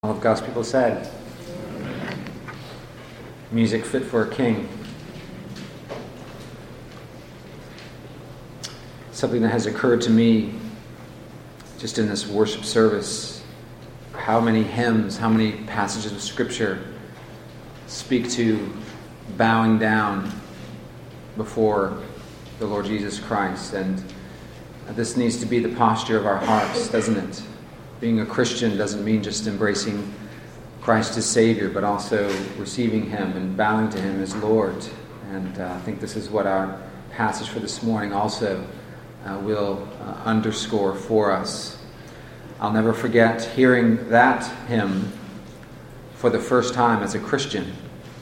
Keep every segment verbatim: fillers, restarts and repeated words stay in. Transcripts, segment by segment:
All of God's people said, music fit for a king. Something that has occurred to me just in this worship service. How many hymns, how many passages of Scripture speak to bowing down before the Lord Jesus Christ. And this needs to be the posture of our hearts, doesn't it? Being a Christian doesn't mean just embracing Christ as Savior, but also receiving Him and bowing to Him as Lord. And uh, I think this is what our passage for this morning also uh, will uh, underscore for us. I'll never forget hearing that hymn for the first time as a Christian.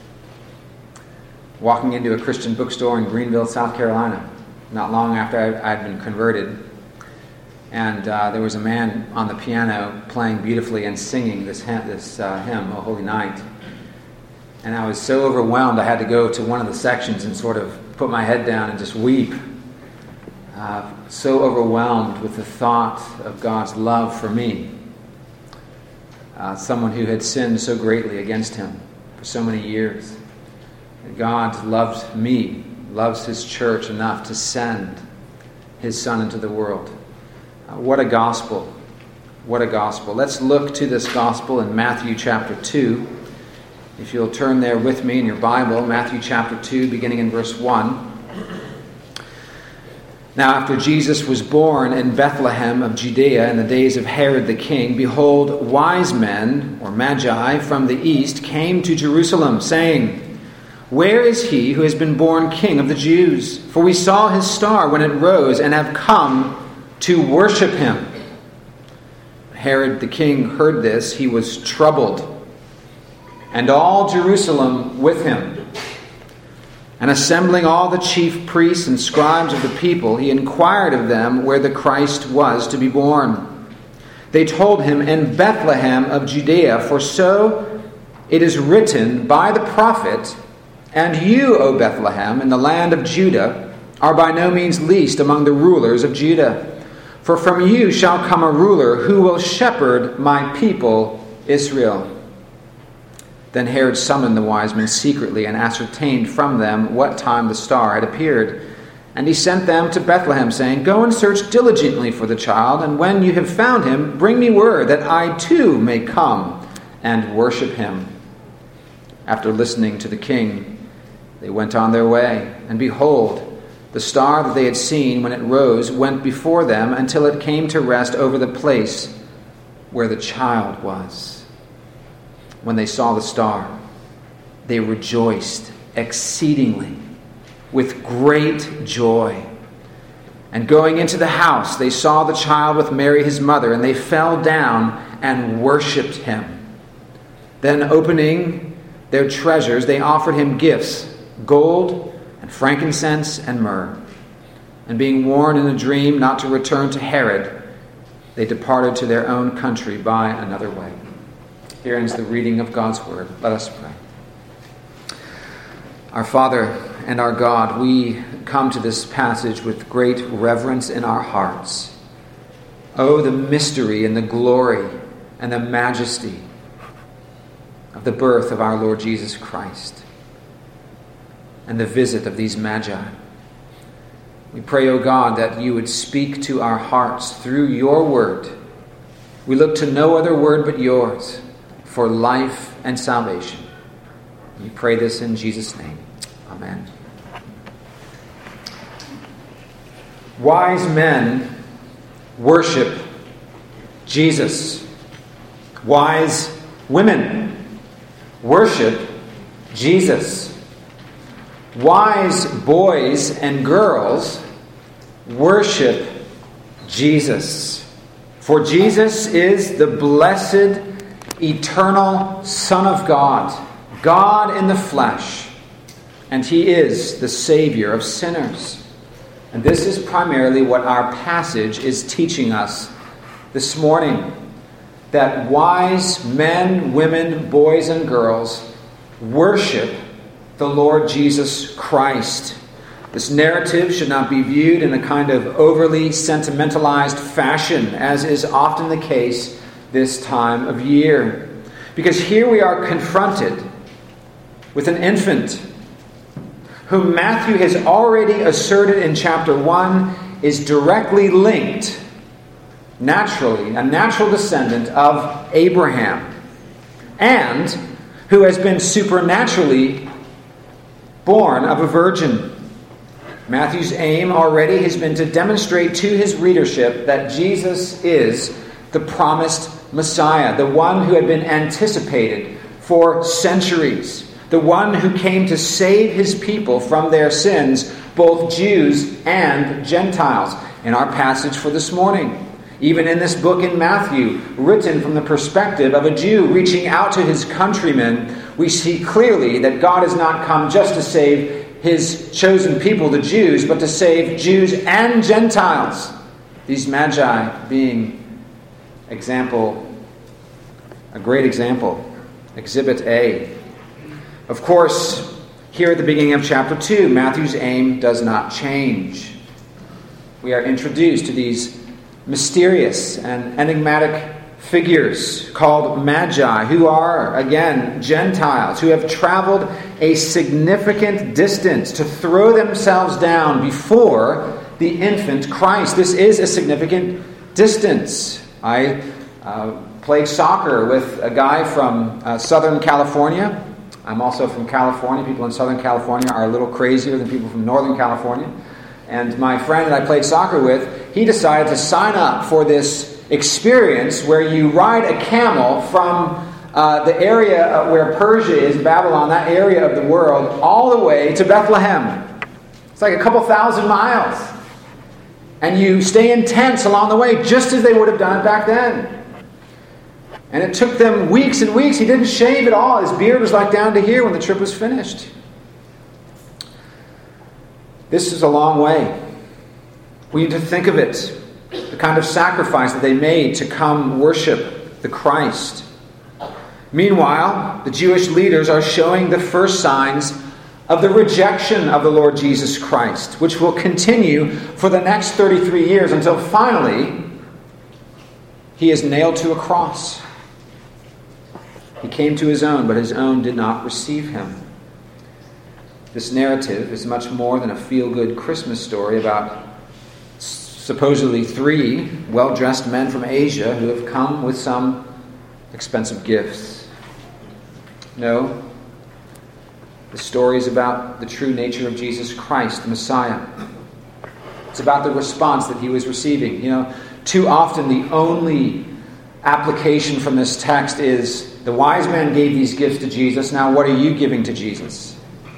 Walking into a Christian bookstore in Greenville, South Carolina, not long after I, I'd been converted. And uh, there was a man on the piano playing beautifully and singing this hymn, this uh, hymn, O Holy Night. And I was so overwhelmed I had to go to one of the sections and sort of put my head down and just weep. Uh, so overwhelmed with the thought of God's love for me. Uh, someone who had sinned so greatly against Him for so many years. God loved me, loves His church enough to send His Son into the world. What a gospel. What a gospel. Let's look to this gospel in Matthew chapter two. If you'll turn there with me in your Bible, Matthew chapter two, beginning in verse one. Now after Jesus was born in Bethlehem of Judea in the days of Herod the king, behold, wise men, or magi, from the east came to Jerusalem, saying, Where is he who has been born King of the Jews? For we saw his star when it rose, and have come to worship him. Herod the king heard this. He was troubled, and all Jerusalem with him. And assembling all the chief priests and scribes of the people, he inquired of them where the Christ was to be born. They told him, In Bethlehem of Judea, for so it is written by the prophet, And you, O Bethlehem, in the land of Judah, are by no means least among the rulers of Judah. For from you shall come a ruler who will shepherd my people Israel. Then Herod summoned the wise men secretly and ascertained from them what time the star had appeared. And he sent them to Bethlehem, saying, Go and search diligently for the child, and when you have found him, bring me word, that I too may come and worship him. After listening to the king, they went on their way, and behold, the star that they had seen when it rose went before them until it came to rest over the place where the child was. When they saw the star, they rejoiced exceedingly with great joy. And going into the house, they saw the child with Mary his mother, and they fell down and worshipped him. Then opening their treasures, they offered him gifts, gold, and frankincense and myrrh. And being warned in a dream not to return to Herod, they departed to their own country by another way. Here ends the reading of God's word. Let us pray. Our Father and our God, we come to this passage with great reverence in our hearts. Oh, the mystery and the glory and the majesty of the birth of our Lord Jesus Christ, and the visit of these magi. We pray, O God, that you would speak to our hearts through your word. We look to no other word but yours for life and salvation. We pray this in Jesus' name. Amen. Wise men worship Jesus. Wise women worship Jesus. Wise boys and girls worship Jesus. For Jesus is the blessed, eternal Son of God, God in the flesh, and He is the Savior of sinners. And this is primarily what our passage is teaching us this morning, that wise men, women, boys, and girls worship the Lord Jesus Christ. This narrative should not be viewed in a kind of overly sentimentalized fashion, as is often the case this time of year. Because here we are confronted with an infant whom Matthew has already asserted in chapter one is directly linked, naturally, a natural descendant of Abraham, and who has been supernaturally born of a virgin. Matthew's aim already has been to demonstrate to his readership that Jesus is the promised Messiah, the one who had been anticipated for centuries, the one who came to save his people from their sins, both Jews and Gentiles. In our passage for this morning, even in this book in Matthew, written from the perspective of a Jew reaching out to his countrymen, we see clearly that God has not come just to save his chosen people, the Jews, but to save Jews and Gentiles. These magi being example, a great example, exhibit A. Of course, here at the beginning of chapter two, Matthew's aim does not change. We are introduced to these mysterious and enigmatic figures called magi, who are, again, Gentiles, who have traveled a significant distance to throw themselves down before the infant Christ. This is a significant distance. I uh, played soccer with a guy from uh, Southern California. I'm also from California. People in Southern California are a little crazier than people from Northern California. And my friend that I played soccer with, he decided to sign up for this experience where you ride a camel from uh, the area where Persia is, Babylon, that area of the world, all the way to Bethlehem. It's like a couple thousand miles. And you stay in tents along the way, just as they would have done it back then. And it took them weeks and weeks. He didn't shave at all. His beard was like down to here when the trip was finished. This is a long way. We need to think of it. The kind of sacrifice that they made to come worship the Christ. Meanwhile, the Jewish leaders are showing the first signs of the rejection of the Lord Jesus Christ, which will continue for the next thirty-three years until finally he is nailed to a cross. He came to his own, but his own did not receive him. This narrative is much more than a feel-good Christmas story about supposedly three well-dressed men from Asia who have come with some expensive gifts. No, the story is about the true nature of Jesus Christ, the Messiah. It's about the response that he was receiving. You know, too often the only application from this text is the wise men gave these gifts to Jesus. Now what are you giving to Jesus?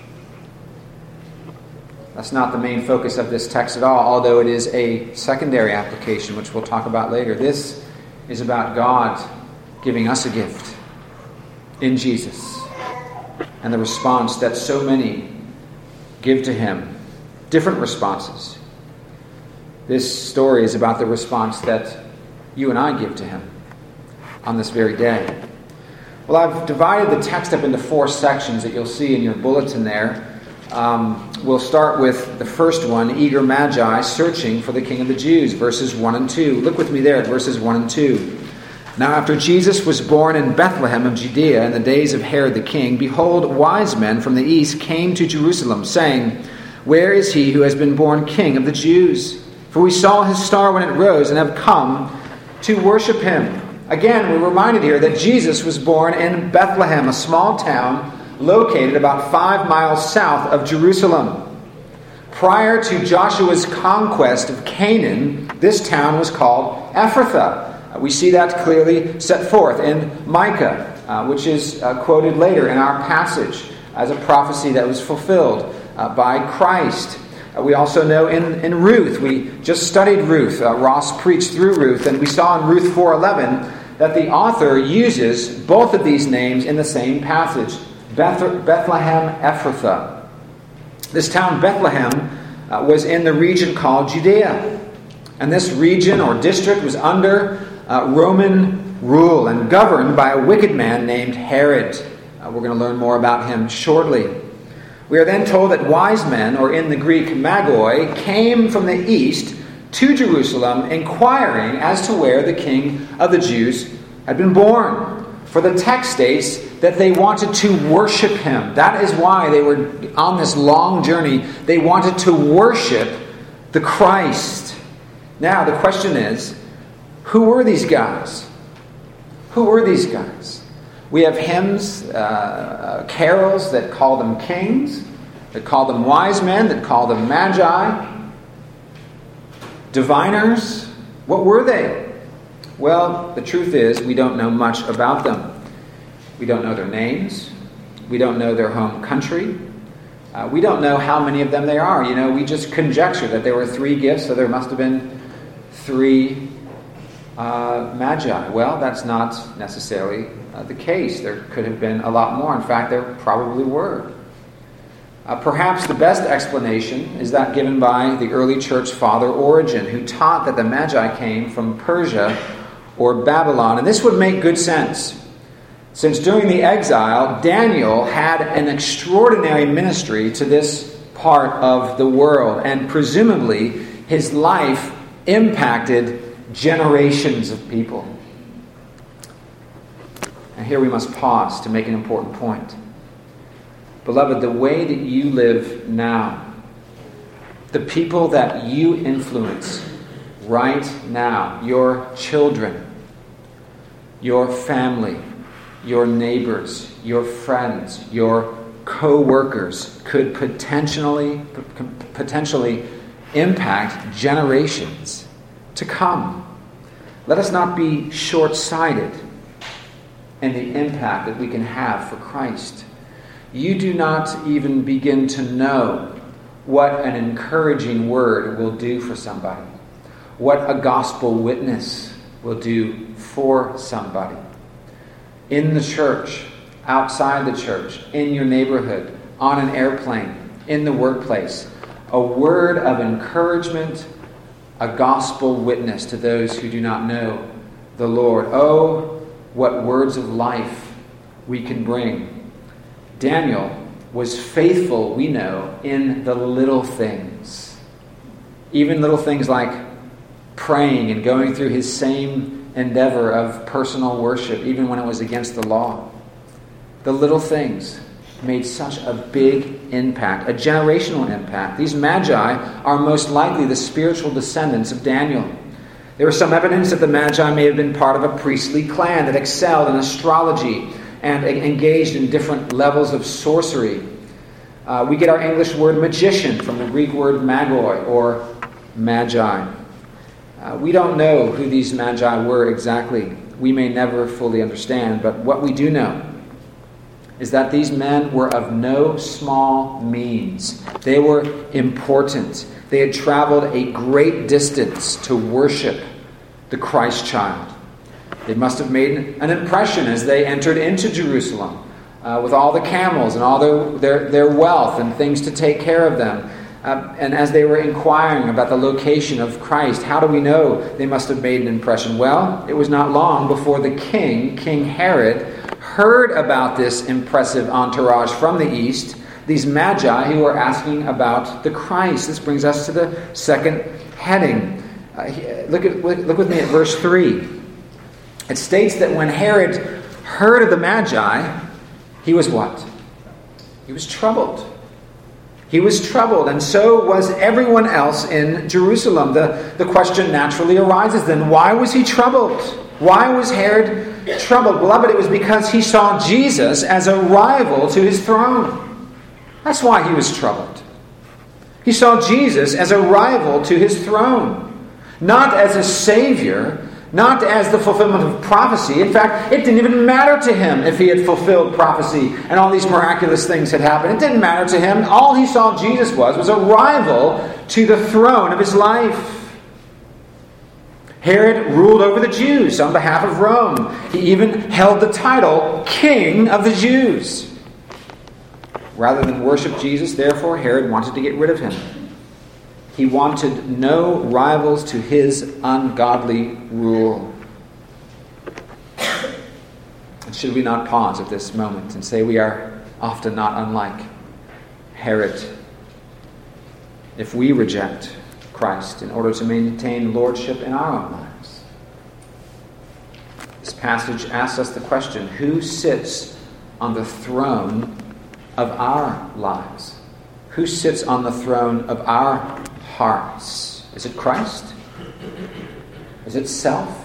That's not the main focus of this text at all, although it is a secondary application, which we'll talk about later. This is about God giving us a gift in Jesus, and the response that so many give to him, different responses. This story is about the response that you and I give to him on this very day. Well, I've divided the text up into four sections that you'll see in your bulletin there. Um, we'll start with the first one, eager magi searching for the King of the Jews, verses one and two. Look with me there at verses one and two. Now after Jesus was born in Bethlehem of Judea in the days of Herod the king, behold, wise men from the east came to Jerusalem, saying, Where is he who has been born King of the Jews? For we saw his star when it rose and have come to worship him. Again, we're reminded here that Jesus was born in Bethlehem, a small town located about five miles south of Jerusalem. Prior to Joshua's conquest of Canaan, this town was called Ephrathah. We see that clearly set forth in Micah, uh, which is uh, quoted later in our passage as a prophecy that was fulfilled uh, by Christ. Uh, we also know in, in Ruth, we just studied Ruth. Uh, Ross preached through Ruth, and we saw in Ruth four eleven that the author uses both of these names in the same passage. Beth- Bethlehem Ephrathah. This town Bethlehem uh, was in the region called Judea. And this region or district was under uh, Roman rule and governed by a wicked man named Herod. Uh, we're going to learn more about him shortly. We are then told that wise men, or in the Greek magoi, came from the east to Jerusalem inquiring as to where the King of the Jews had been born. For the text states that they wanted to worship him. That is why they were on this long journey. They wanted to worship the Christ. Now, the question is, who were these guys? Who were these guys? We have hymns, uh, uh, carols that call them kings, that call them wise men, that call them magi, diviners. What were they? Well, the truth is, we don't know much about them. We don't know their names. We don't know their home country. Uh, we don't know how many of them there are. You know, we just conjecture that there were three gifts, so there must have been three uh, magi. Well, that's not necessarily uh, the case. There could have been a lot more. In fact, there probably were. Uh, perhaps the best explanation is that given by the early church father Origen, who taught that the Magi came from Persia or Babylon. And this would make good sense, since during the exile, Daniel had an extraordinary ministry to this part of the world, and presumably his life impacted generations of people. And here we must pause to make an important point. Beloved, the way that you live now, the people that you influence right now, your children, your family, your neighbors, your friends, your co-workers, could potentially, potentially impact generations to come. Let us not be short-sighted in the impact that we can have for Christ. You do not even begin to know what an encouraging word will do for somebody, what a gospel witness will do for somebody. In the church, outside the church, in your neighborhood, on an airplane, in the workplace, a word of encouragement, a gospel witness to those who do not know the Lord. Oh, what words of life we can bring. Daniel was faithful, we know, in the little things. Even little things like praying and going through his same endeavor of personal worship, even when it was against the law. The little things made such a big impact, a generational impact. These magi are most likely the spiritual descendants of Daniel. There was some evidence that the magi may have been part of a priestly clan that excelled in astrology and engaged in different levels of sorcery. Uh, we get our English word magician from the Greek word magoi, or magi. Uh, we don't know who these magi were exactly. We may never fully understand, but what we do know is that these men were of no small means. They were important. They had traveled a great distance to worship the Christ child. They must have made an impression as they entered into Jerusalem uh, with all the camels and all their, their, their wealth and things to take care of them. Uh, and as they were inquiring about the location of Christ, how do we know they must have made an impression? Well, it was not long before the king, King Herod, heard about this impressive entourage from the east, these magi who were asking about the Christ. This brings us to the second heading. Uh, look, at, look, look with me at verse three. It states that when Herod heard of the Magi, he was what? He was troubled. He was troubled, and so was everyone else in Jerusalem. The, the question naturally arises then, why was he troubled? Why was Herod troubled? Beloved, it was because he saw Jesus as a rival to his throne. That's why he was troubled. He saw Jesus as a rival to his throne, not as a Savior, not as the fulfillment of prophecy. In fact, it didn't even matter to him if he had fulfilled prophecy and all these miraculous things had happened. It didn't matter to him. All he saw Jesus was was a rival to the throne of his life. Herod ruled over the Jews on behalf of Rome. He even held the title King of the Jews. Rather than worship Jesus, therefore, Herod wanted to get rid of him. He wanted no rivals to his ungodly rule. And should we not pause at this moment and say we are often not unlike Herod if we reject Christ in order to maintain lordship in our own lives? This passage asks us the question, who sits on the throne of our lives? Who sits on the throne of our hearts? Is it Christ? Is it self?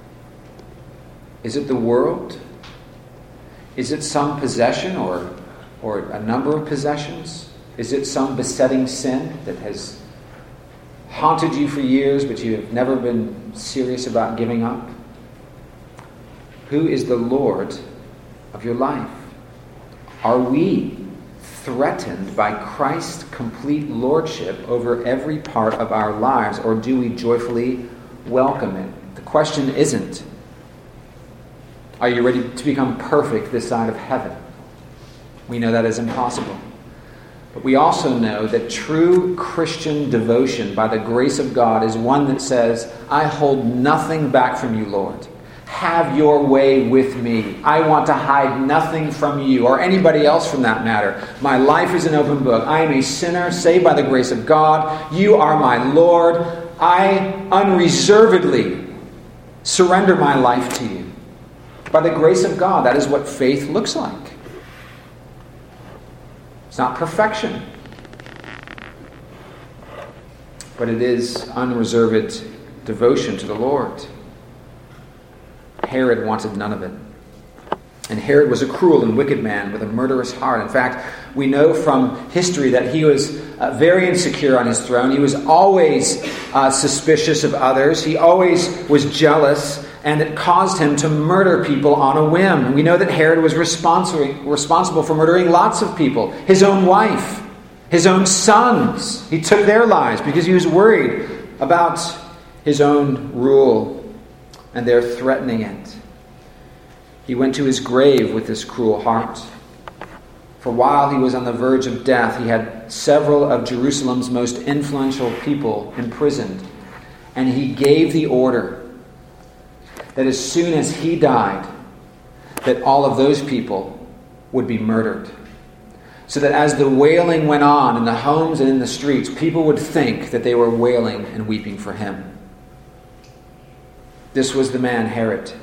Is it the world? Is it some possession or, or a number of possessions? Is it some besetting sin that has haunted you for years but you have never been serious about giving up? Who is the Lord of your life? Are we threatened by Christ's complete lordship over every part of our lives, or do we joyfully welcome it? The question isn't, are you ready to become perfect this side of heaven? We know that is impossible. But we also know that true Christian devotion by the grace of God is one that says, I hold nothing back from you, Lord. Have your way with me. I want to hide nothing from you or anybody else from that matter. My life is an open book. I am a sinner saved by the grace of God. You are my Lord. I unreservedly surrender my life to you. By the grace of God, that is what faith looks like. It's not perfection, but it is unreserved devotion to the Lord. Herod wanted none of it. And Herod was a cruel and wicked man with a murderous heart. In fact, we know from history that he was uh, very insecure on his throne. He was always uh, suspicious of others. He always was jealous, and it caused him to murder people on a whim. And we know that Herod was responsible, responsible for murdering lots of people. His own wife, his own sons. He took their lives because he was worried about his own rule. And they're threatening it. He went to his grave with this cruel heart. For while he was on the verge of death, he had several of Jerusalem's most influential people imprisoned. And he gave the order that as soon as he died, that all of those people would be murdered. So that as the wailing went on in the homes and in the streets, people would think that they were wailing and weeping for him. This was the man Herod.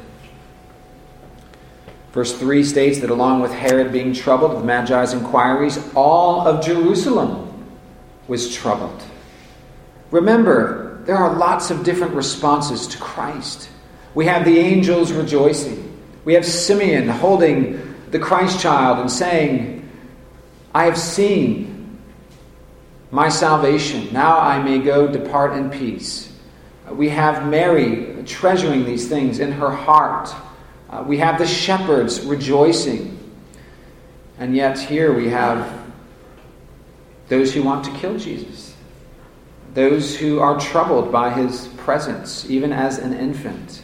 Verse three states that along with Herod being troubled with Magi's inquiries, all of Jerusalem was troubled. Remember, there are lots of different responses to Christ. We have the angels rejoicing. We have Simeon holding the Christ child and saying, I have seen my salvation. Now I may go depart in peace. We have Mary treasuring these things in her heart. Uh, we have the shepherds rejoicing. And yet here we have those who want to kill Jesus. Those who are troubled by his presence, even as an infant.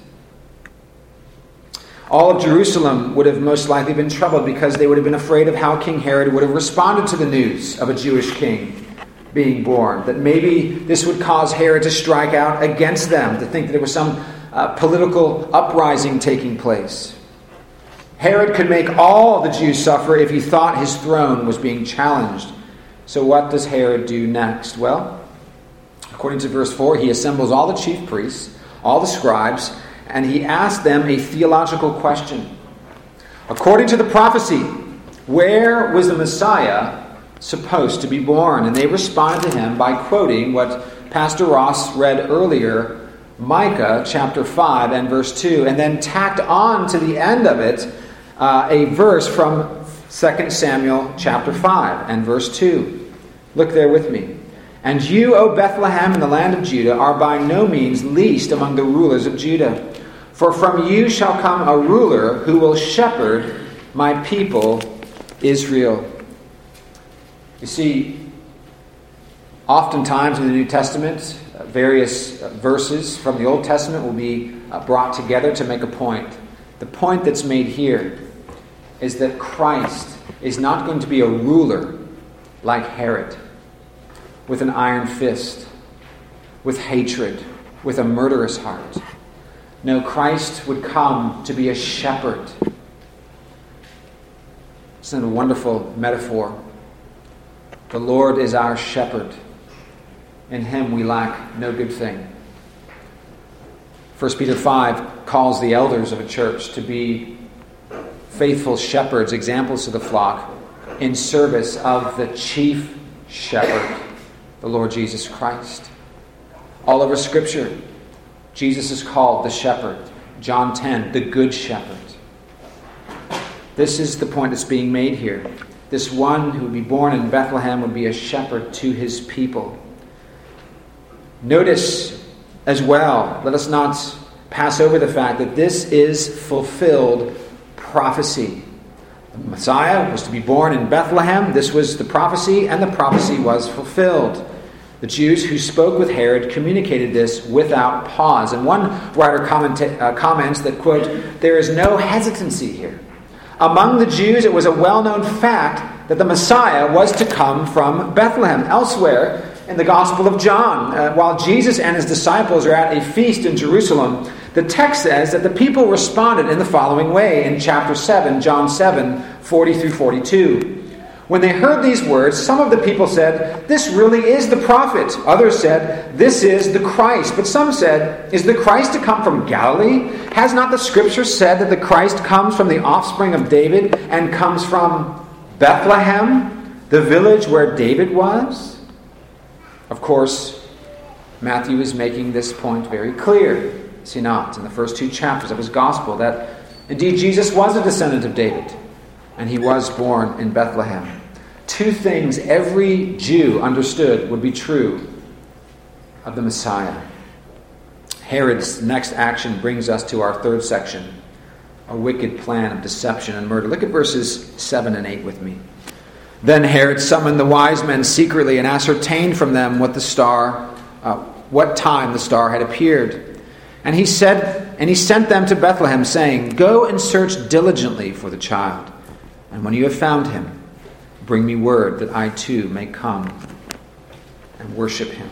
All of Jerusalem would have most likely been troubled because they would have been afraid of how King Herod would have responded to the news of a Jewish king being born. That maybe this would cause Herod to strike out against them, to think that there was some uh, political uprising taking place. Herod could make all the Jews suffer if he thought his throne was being challenged. So what does Herod do next? Well, according to verse four, he assembles all the chief priests, all the scribes, and he asks them a theological question. According to the prophecy, where was the Messiah supposed to be born? And they responded to him by quoting what Pastor Ross read earlier, Micah chapter five and verse two, and then tacked on to the end of it uh, a verse from Second Samuel chapter five and verse two. Look there with me. And you, O Bethlehem, in the land of Judah, are by no means least among the rulers of Judah. For from you shall come a ruler who will shepherd my people Israel. You see, oftentimes in the New Testament, uh, various uh, verses from the Old Testament will be uh, brought together to make a point. The point that's made here is that Christ is not going to be a ruler like Herod, with an iron fist, with hatred, with a murderous heart. No, Christ would come to be a shepherd. Isn't it a wonderful metaphor? The Lord is our shepherd. In him we lack no good thing. First Peter five calls the elders of a church to be faithful shepherds, examples to the flock, in service of the chief shepherd, the Lord Jesus Christ. All over Scripture, Jesus is called the shepherd. John ten, the good shepherd. This is the point that's being made here. This one who would be born in Bethlehem would be a shepherd to his people. Notice as well, let us not pass over the fact that this is fulfilled prophecy. The Messiah was to be born in Bethlehem. This was the prophecy, and the prophecy was fulfilled. The Jews who spoke with Herod communicated this without pause. And one writer commenta- uh, comments that, quote, there is no hesitancy here. Among the Jews, it was a well-known fact that the Messiah was to come from Bethlehem. Elsewhere, in the Gospel of John, uh, while Jesus and his disciples are at a feast in Jerusalem, the text says that the people responded in the following way in chapter seven, John seven, forty through forty-two. When they heard these words, some of the people said, this really is the prophet. Others said, this is the Christ. But some said, is the Christ to come from Galilee? Has not the Scripture said that the Christ comes from the offspring of David and comes from Bethlehem, the village where David was? Of course, Matthew is making this point very clear, is he not, in the first two chapters of his gospel, that indeed Jesus was a descendant of David, and he was born in Bethlehem. Two things every Jew understood would be true of the Messiah. Herod's next action brings us to our third section, a wicked plan of deception and murder. Look at verses seven and eight with me. Then Herod summoned the wise men secretly and ascertained from them what the star, uh, what time the star had appeared. And he said, and he sent them to Bethlehem, saying, go and search diligently for the child. And when you have found him, bring me word that I too may come and worship him.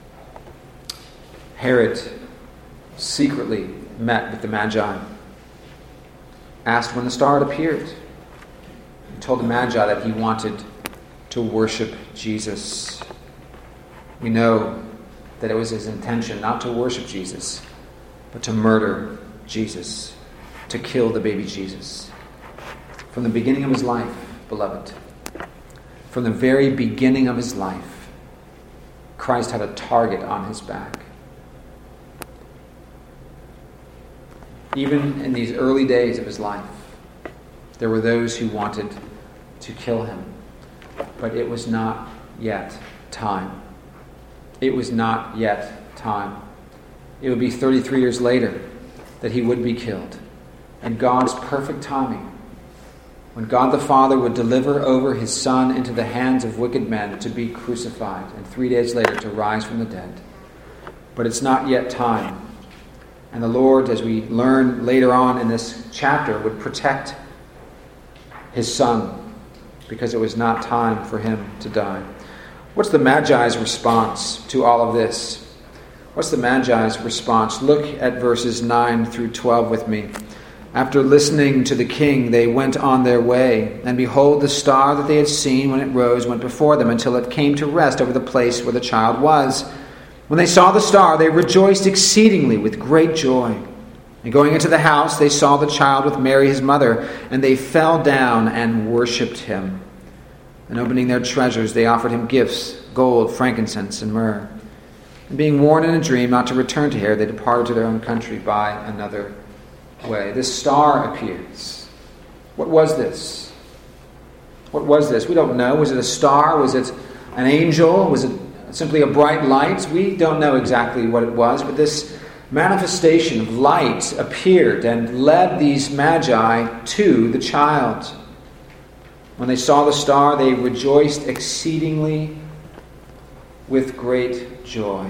Herod secretly met with the Magi, asked when the star had appeared. He told the Magi that he wanted to worship Jesus. We know that it was his intention not to worship Jesus, but to murder Jesus, to kill the baby Jesus. From the beginning of his life, beloved, from the very beginning of his life, Christ had a target on his back. Even in these early days of his life, there were those who wanted to kill him. But it was not yet time. It was not yet time. It would be thirty-three years later that he would be killed. And God's perfect timing, when God the Father would deliver over his Son into the hands of wicked men to be crucified, and three days later to rise from the dead. But it's not yet time. And the Lord, as we learn later on in this chapter, would protect his Son, because it was not time for him to die. What's the Magi's response to all of this? What's the Magi's response? Look at verses nine through twelve with me. After listening to the king, they went on their way, and behold, the star that they had seen when it rose went before them until it came to rest over the place where the child was. When they saw the star, they rejoiced exceedingly with great joy. And going into the house, they saw the child with Mary his mother, and they fell down and worshipped him. And opening their treasures, they offered him gifts, gold, frankincense, and myrrh. And being warned in a dream not to return to Herod, they departed to their own country by another way. This star appears. What was this? What was this? We don't know. Was it a star? Was it an angel? Was it simply a bright light? We don't know exactly what it was, but this manifestation of light appeared and led these Magi to the child. When they saw the star, they rejoiced exceedingly with great joy.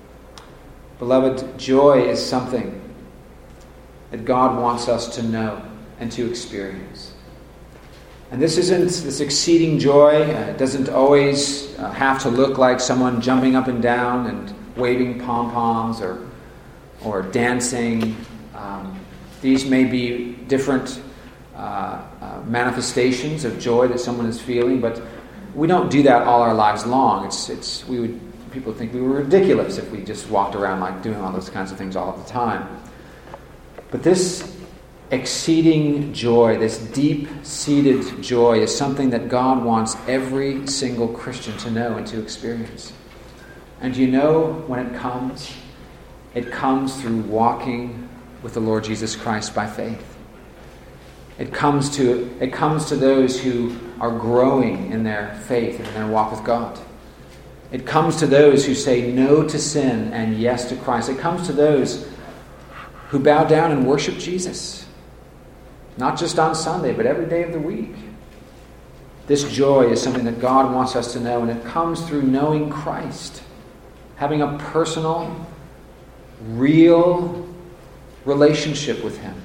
Beloved, joy is something that God wants us to know and to experience. And this isn't, this exceeding joy uh, doesn't always uh, have to look like someone jumping up and down and waving pom-poms or or dancing. Um, these may be different uh, uh, manifestations of joy that someone is feeling, but we don't do that all our lives long. It's it's we would people think we were ridiculous if we just walked around like doing all those kinds of things all the time. But this exceeding joy, this deep-seated joy, is something that God wants every single Christian to know and to experience. And you know when it comes? It comes through walking with the Lord Jesus Christ by faith. It comes to it comes to those who are growing in their faith and in their walk with God. It comes to those who say no to sin and yes to Christ. It comes to those who bow down and worship Jesus. Not just on Sunday, but every day of the week. This joy is something that God wants us to know, and it comes through knowing Christ. Having a personal, real relationship with Him.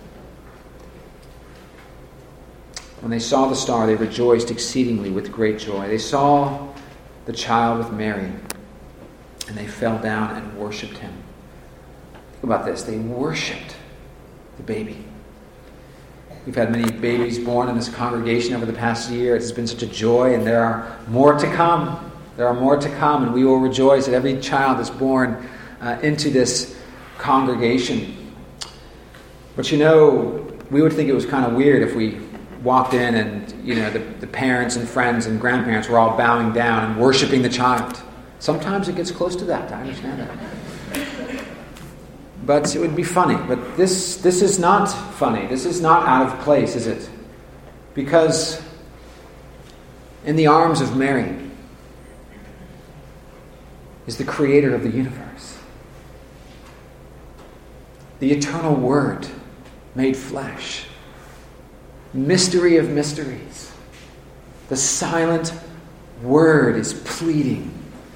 When they saw the star, they rejoiced exceedingly with great joy. They saw the child with Mary, and they fell down and worshipped Him. Think about this. They worshipped the baby. We've had many babies born in this congregation over the past year. It has been such a joy, and there are more to come. There are more to come, and we will rejoice that every child is born uh, into this congregation. But you know, we would think it was kind of weird if we walked in and, you know, the, the parents and friends and grandparents were all bowing down and worshiping the child. Sometimes it gets close to that. I understand that. But it would be funny. But this this is not funny. This is not out of place, is it? Because in the arms of Mary is the creator of the universe. The eternal Word made flesh. Mystery of mysteries. The silent Word is pleading.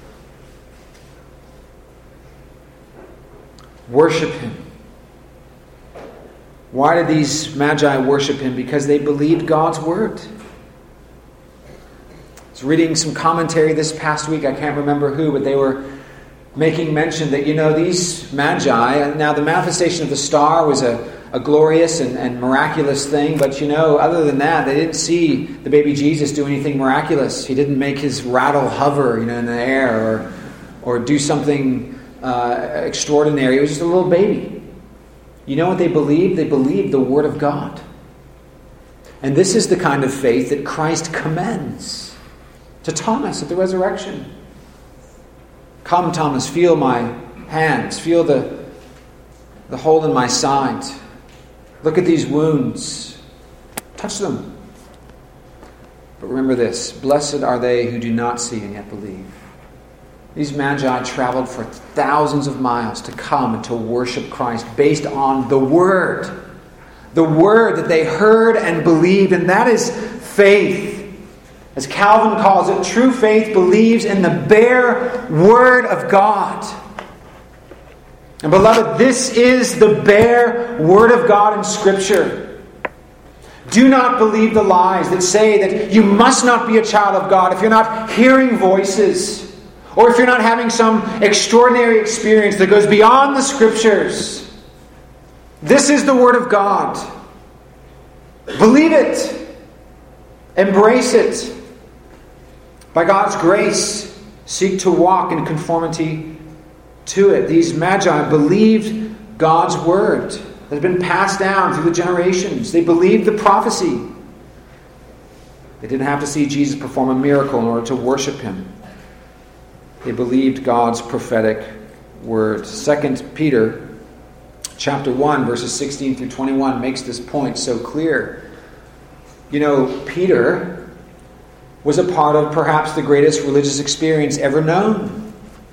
Worship Him. Why did these magi worship Him? Because they believed God's Word. I was reading some commentary this past week. I can't remember who, but they were making mention that, you know, these magi, now the manifestation of the star was a, a glorious and, and miraculous thing, but, you know, other than that, they didn't see the baby Jesus do anything miraculous. He didn't make his rattle hover, you know, in the air, or or do something uh, extraordinary. He was just a little baby. You know what they believed? They believed the Word of God. And this is the kind of faith that Christ commends to Thomas at the resurrection. Come, Thomas, feel my hands. Feel the, the hole in my side. Look at these wounds. Touch them. But remember this. Blessed are they who do not see and yet believe. These magi traveled for thousands of miles to come and to worship Christ based on the Word. The Word that they heard and believed. And that is faith. As Calvin calls it, true faith believes in the bare Word of God. And beloved, this is the bare Word of God in Scripture. Do not believe the lies that say that you must not be a child of God if you're not hearing voices, or if you're not having some extraordinary experience that goes beyond the Scriptures. This is the Word of God. Believe it. Embrace it. By God's grace, seek to walk in conformity to it. These magi believed God's Word that had been passed down through the generations. They believed the prophecy. They didn't have to see Jesus perform a miracle in order to worship Him. They believed God's prophetic Word. Second Peter chapter one, verses sixteen through twenty-one makes this point so clear. You know, Peter was a part of perhaps the greatest religious experience ever known.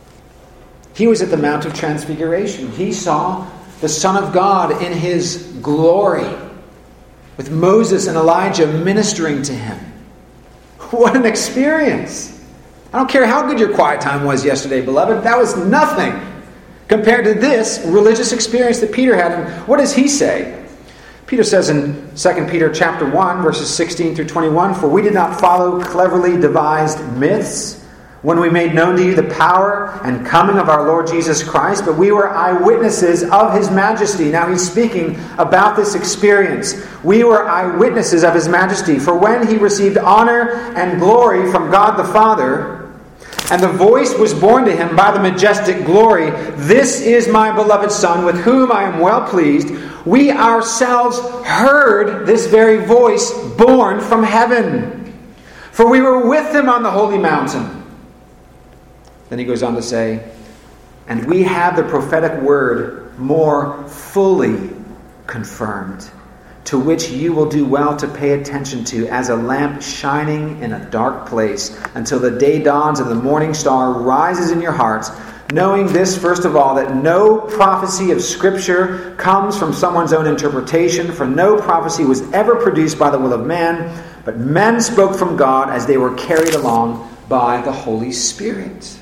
He was at the Mount of Transfiguration. He saw the Son of God in His glory, with Moses and Elijah ministering to Him. What an experience! I don't care how good your quiet time was yesterday, beloved. That was nothing compared to this religious experience that Peter had. And what does he say? Peter says in Second Peter chapter one, verses sixteen through twenty-one, "For we did not follow cleverly devised myths when we made known to you the power and coming of our Lord Jesus Christ, but we were eyewitnesses of His majesty." Now he's speaking about this experience. We were eyewitnesses of His majesty. For when He received honor and glory from God the Father, and the voice was borne to Him by the majestic glory, "This is my beloved Son, with whom I am well pleased," We ourselves heard this very voice born from heaven. For we were with him on the holy mountain. Then he goes on to say, and we have the prophetic word more fully confirmed, to which you will do well to pay attention to, as a lamp shining in a dark place, until the day dawns and the morning star rises in your hearts, knowing this, first of all, that no prophecy of Scripture comes from someone's own interpretation, for no prophecy was ever produced by the will of man, but men spoke from God as they were carried along by the Holy Spirit.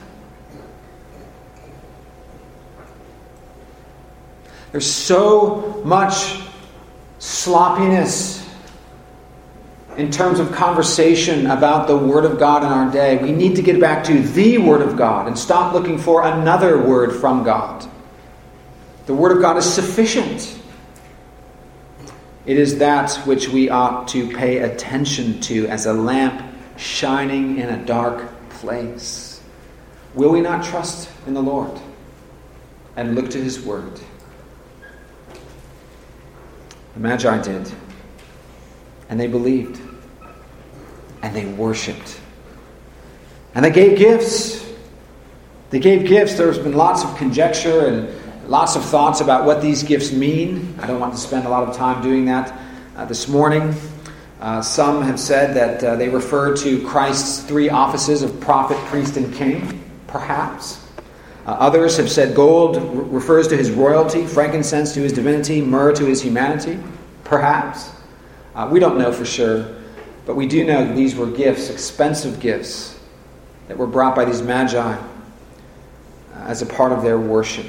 There's so much sloppiness in terms of conversation about the Word of God in our day. We need to get back to the Word of God and stop looking for another word from God. The Word of God is sufficient. It is that which we ought to pay attention to as a lamp shining in a dark place. Will we not trust in the Lord and look to His Word? The Magi did. And they believed. And they worshipped. And they gave gifts. They gave gifts. There's been lots of conjecture and lots of thoughts about what these gifts mean. I don't want to spend a lot of time doing that uh, this morning. Uh, some have said that uh, they refer to Christ's three offices of prophet, priest, and king, perhaps. Uh, others have said gold re- refers to his royalty, frankincense to his divinity, myrrh to his humanity, perhaps. Uh, we don't know for sure, but we do know that these were gifts, expensive gifts, that were brought by these magi uh, as a part of their worship.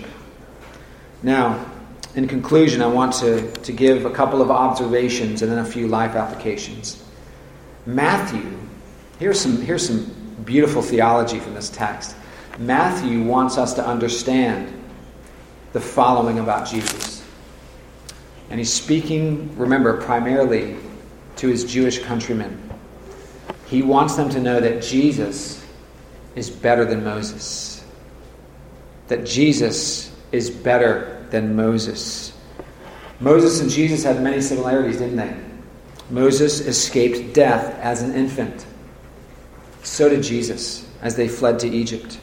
Now, in conclusion, I want to, to give a couple of observations and then a few life applications. Matthew, here's some, here's some beautiful theology from this text. Matthew wants us to understand the following about Jesus. And he's speaking, remember, primarily to his Jewish countrymen. He wants them to know that Jesus is better than Moses. That Jesus is better than Moses. Moses and Jesus had many similarities, didn't they? Moses escaped death as an infant. So did Jesus as they fled to Egypt.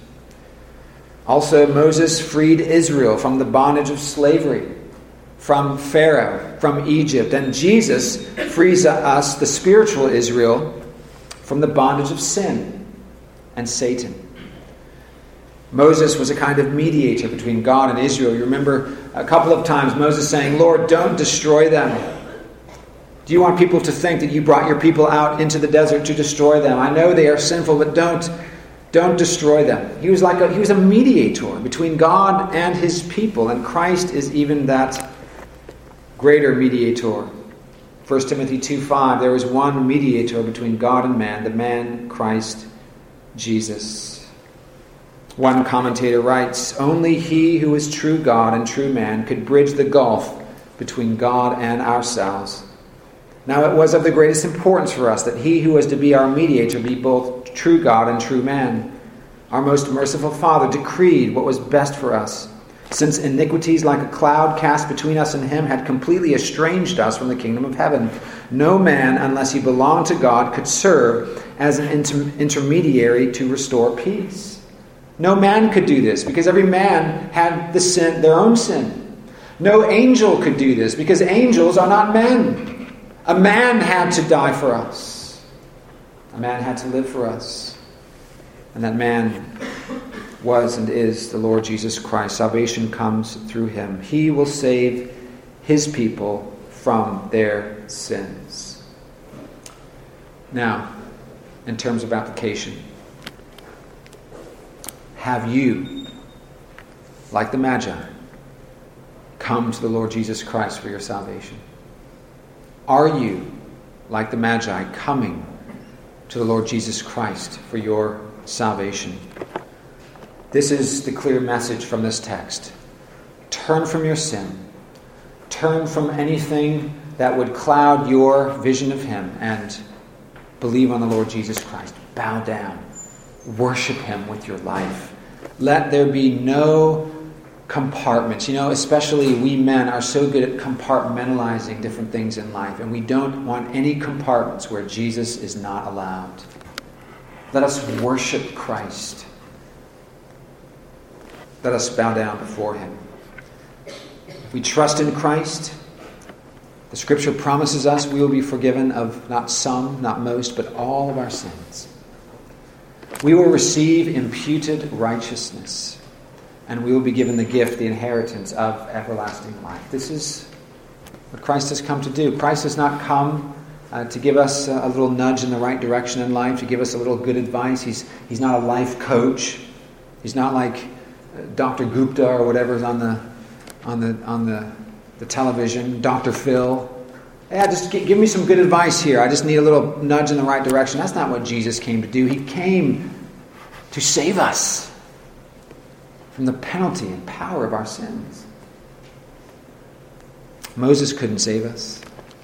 Also, Moses freed Israel from the bondage of slavery, from Pharaoh, from Egypt. And Jesus frees us, the spiritual Israel, from the bondage of sin and Satan. Moses was a kind of mediator between God and Israel. You remember a couple of times Moses saying, Lord, don't destroy them. Do you want people to think that you brought your people out into the desert to destroy them? I know they are sinful, but don't Don't destroy them. He was like a, he was a mediator between God and his people, and Christ is even that greater mediator. First Timothy two five, there is one mediator between God and man, the man Christ Jesus. One commentator writes, only he who is true God and true man could bridge the gulf between God and ourselves. Now it was of the greatest importance for us that he who was to be our mediator be both true God and true man. Our most merciful Father decreed what was best for us, since iniquities like a cloud cast between us and him had completely estranged us from the kingdom of heaven. No man, unless he belonged to God, could serve as an inter- intermediary to restore peace. No man could do this, because every man had the sin, their own sin. No angel could do this, because angels are not men. A man had to die for us. A man had to live for us. And that man was and is the Lord Jesus Christ. Salvation comes through him. He will save his people from their sins. Now, in terms of application, have you, like the Magi, come to the Lord Jesus Christ for your salvation? Are you, like the Magi, coming to the Lord Jesus Christ for your salvation? This is the clear message from this text. Turn from your sin. Turn from anything that would cloud your vision of him and believe on the Lord Jesus Christ. Bow down. Worship him with your life. Let there be no compartments. You know, especially we men are so good at compartmentalizing different things in life, and we don't want any compartments where Jesus is not allowed. Let us worship Christ. Let us bow down before him. If we trust in Christ, the Scripture promises us we will be forgiven of not some, not most, but all of our sins. We will receive imputed righteousness, and we will be given the gift, the inheritance of everlasting life. This is what Christ has come to do. Christ has not come uh, to give us a little nudge in the right direction in life, to give us a little good advice. He's, he's not a life coach. He's not like Doctor Gupta or whatever's on the on the on the, the television, Doctor Phil. Yeah, just give, give me some good advice here. I just need a little nudge in the right direction. That's not what Jesus came to do. He came to save us from the penalty and power of our sins. Moses couldn't save us.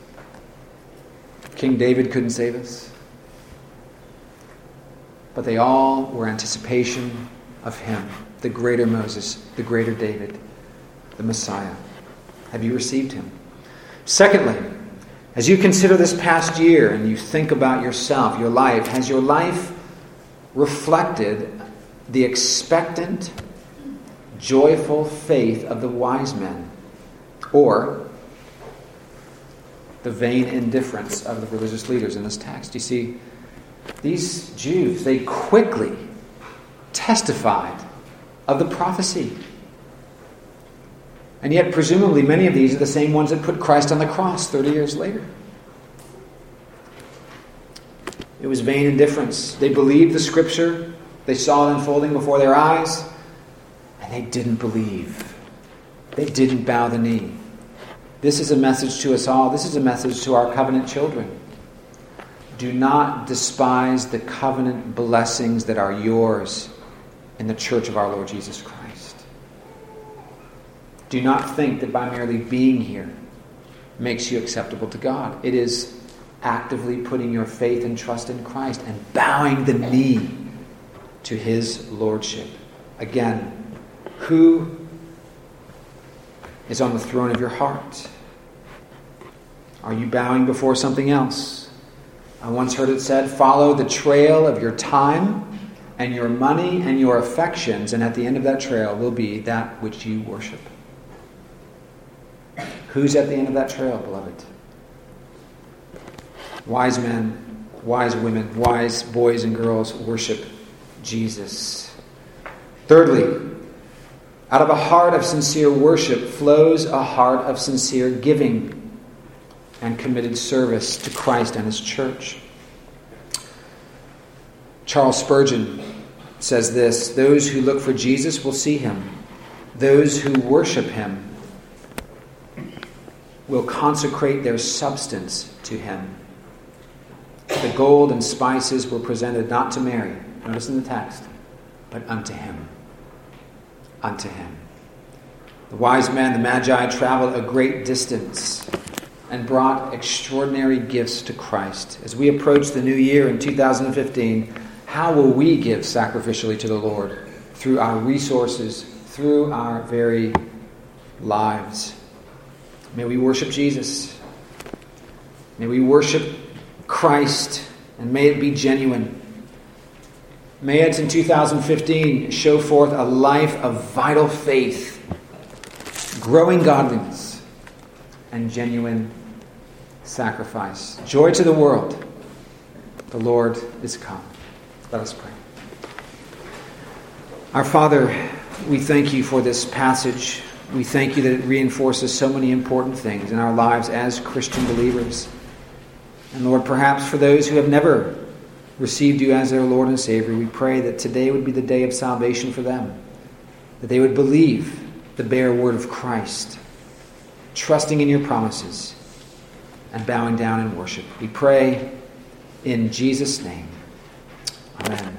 King David couldn't save us. But they all were anticipation of him, the greater Moses, the greater David, the Messiah. Have you received him? Secondly, as you consider this past year and you think about yourself, your life, has your life reflected the expectant, joyful faith of the wise men, or the vain indifference of the religious leaders in this text? You see, these Jews, they quickly testified of the prophecy. And yet, presumably, many of these are the same ones that put Christ on the cross thirty years later. It was vain indifference. They believed the Scripture. They saw it unfolding before their eyes. And they didn't believe. They didn't bow the knee. This is a message to us all. This is a message to our covenant children. Do not despise the covenant blessings that are yours in the church of our Lord Jesus Christ. Do not think that by merely being here makes you acceptable to God. It is actively putting your faith and trust in Christ and bowing the knee to his lordship. Again, who is on the throne of your heart? Are you bowing before something else? I once heard it said, follow the trail of your time and your money and your affections, and at the end of that trail will be that which you worship. Who's at the end of that trail, beloved? Wise men, wise women, wise boys and girls worship Jesus. Thirdly, out of a heart of sincere worship flows a heart of sincere giving and committed service to Christ and his church. Charles Spurgeon says this: those who look for Jesus will see him. Those who worship him will consecrate their substance to him. The gold and spices were presented not to Mary, notice in the text, but unto him. Unto him. The wise men, the Magi, traveled a great distance and brought extraordinary gifts to Christ. As we approach the new year in two thousand fifteen, how will we give sacrificially to the Lord? Through our resources, through our very lives. May we worship Jesus. May we worship Christ, and may it be genuine. May it in two thousand fifteen show forth a life of vital faith, growing godliness, and genuine sacrifice. Joy to the world. The Lord is come. Let us pray. Our Father, we thank you for this passage. We thank you that it reinforces so many important things in our lives as Christian believers. And Lord, perhaps for those who have never received you as their Lord and Savior, we pray that today would be the day of salvation for them. That they would believe the bare word of Christ, trusting in your promises, and bowing down in worship. We pray in Jesus' name. Amen.